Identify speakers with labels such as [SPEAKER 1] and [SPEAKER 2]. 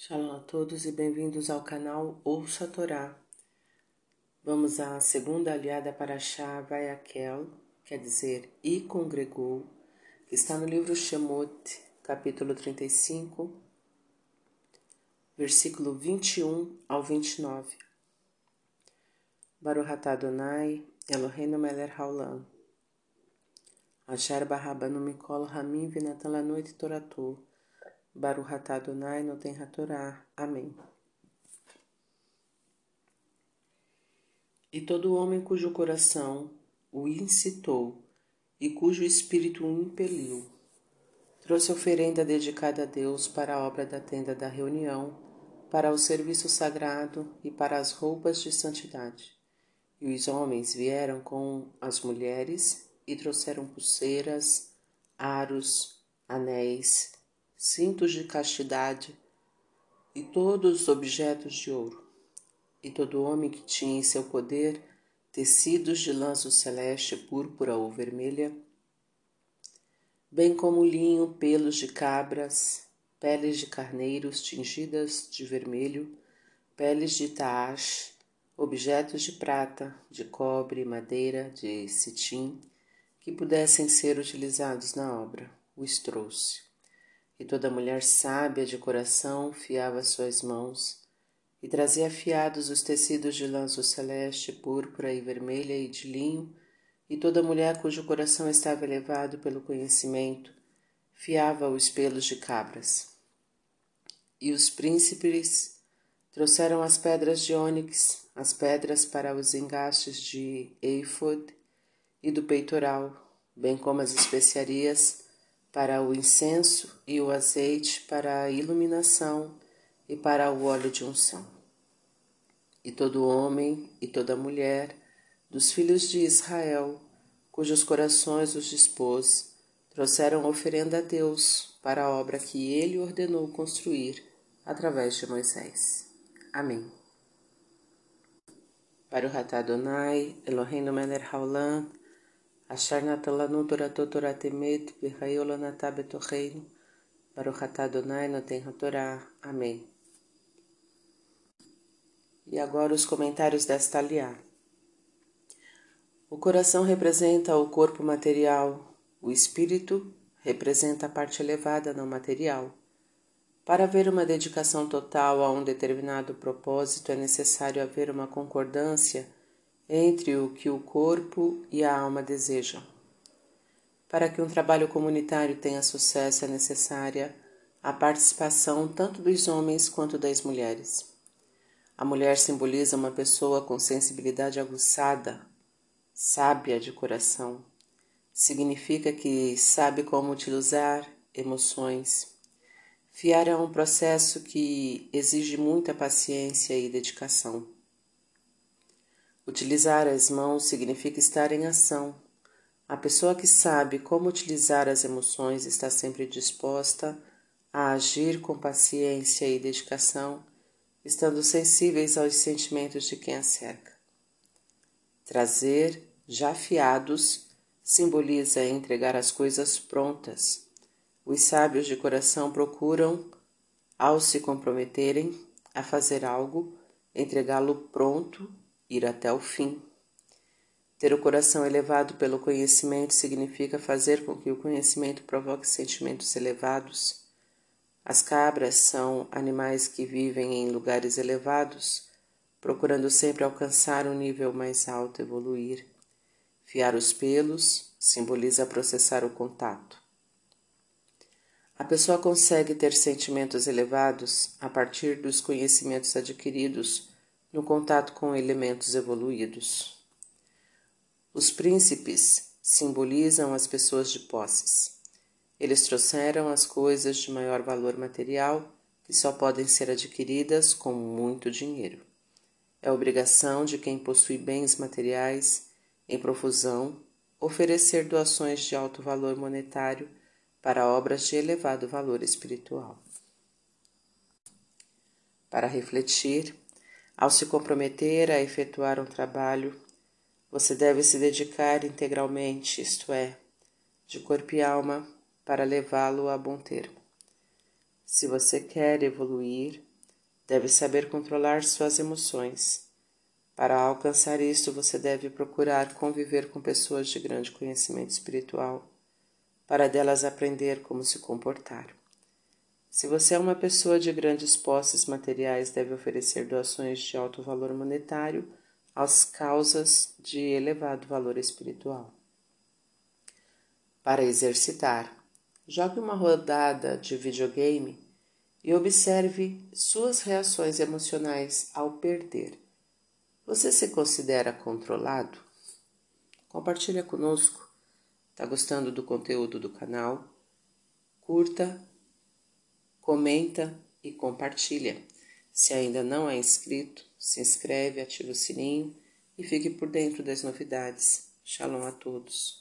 [SPEAKER 1] Shalom a todos e bem-vindos ao canal Ouça a Torá. Vamos à segunda aliada para Shá Vayakel, quer dizer, e congregou, que está no livro Shemot, capítulo 35, versículo 21 ao 29. Baruch atah Adonai, Eloheinu melech haolam, asher barabanu mikol hamim v'natan lanu et torato, Baruch atah Adonai noten hatorá. Amém. E todo homem cujo coração o incitou e cujo espírito o impeliu, trouxe oferenda dedicada a Deus para a obra da tenda da reunião, para o serviço sagrado e para as roupas de santidade. E os homens vieram com as mulheres e trouxeram pulseiras, aros, anéis, cintos de castidade e todos os objetos de ouro. E todo homem que tinha em seu poder tecidos de lanço celeste, púrpura ou vermelha, bem como linho, pelos de cabras, peles de carneiros tingidas de vermelho, peles de taash, objetos de prata, de cobre, madeira, de cetim, que pudessem ser utilizados na obra, os trouxe. E toda mulher sábia de coração fiava suas mãos, e trazia afiados os tecidos de lanço celeste, púrpura e vermelha e de linho, e toda mulher cujo coração estava elevado pelo conhecimento, fiava os pelos de cabras. E os príncipes trouxeram as pedras de ônix, as pedras para os engastes de éfod e do peitoral, bem como as especiarias para o incenso e o azeite para a iluminação e para o óleo de unção. E todo homem e toda mulher dos filhos de Israel, cujos corações os dispôs, trouxeram oferenda a Deus para a obra que ele ordenou construir através de Moisés. Amém. Baruch atah Adonai, Eloheinu melech haolam, asher natan lanu toratot torat emet, v'chayo lo natah betocheinu, Baruch atah Adonai noten hatorá. Amém. E agora os comentários desta aliá. O coração representa o corpo material, o espírito representa a parte elevada não material. Para haver uma dedicação total a um determinado propósito, é necessário haver uma concordância entre o que o corpo e a alma desejam. Para que um trabalho comunitário tenha sucesso, é necessária a participação tanto dos homens quanto das mulheres. A mulher simboliza uma pessoa com sensibilidade aguçada, sábia de coração. Significa que sabe como utilizar emoções. Fiar é um processo que exige muita paciência e dedicação. Utilizar as mãos significa estar em ação. A pessoa que sabe como utilizar as emoções está sempre disposta a agir com paciência e dedicação, estando sensíveis aos sentimentos de quem a cerca. Trazer, já afiados, simboliza entregar as coisas prontas. Os sábios de coração procuram, ao se comprometerem a fazer algo, entregá-lo pronto, ir até o fim. Ter o coração elevado pelo conhecimento significa fazer com que o conhecimento provoque sentimentos elevados. As cabras são animais que vivem em lugares elevados, procurando sempre alcançar um nível mais alto, evoluir. Fiar os pelos simboliza processar o contato. A pessoa consegue ter sentimentos elevados a partir dos conhecimentos adquiridos no contato com elementos evoluídos. Os príncipes simbolizam as pessoas de posses. Eles trouxeram as coisas de maior valor material que só podem ser adquiridas com muito dinheiro. É obrigação de quem possui bens materiais em profusão oferecer doações de alto valor monetário para obras de elevado valor espiritual. Para refletir, ao se comprometer a efetuar um trabalho, você deve se dedicar integralmente, isto é, de corpo e alma, para levá-lo a bom termo. Se você quer evoluir, Deve saber controlar suas emoções. Para alcançar isto, você deve procurar conviver com pessoas de grande conhecimento espiritual, para delas aprender como se comportar. Se você é uma pessoa de grandes posses materiais, deve oferecer doações de alto valor monetário às causas de elevado valor espiritual. Para exercitar, jogue uma rodada de videogame e observe suas reações emocionais ao perder. Você se considera controlado? Compartilha conosco. Está gostando do conteúdo do canal? Curta, comenta e compartilha. Se ainda não é inscrito, se inscreve, ativa o sininho e fique por dentro das novidades. Shalom a todos.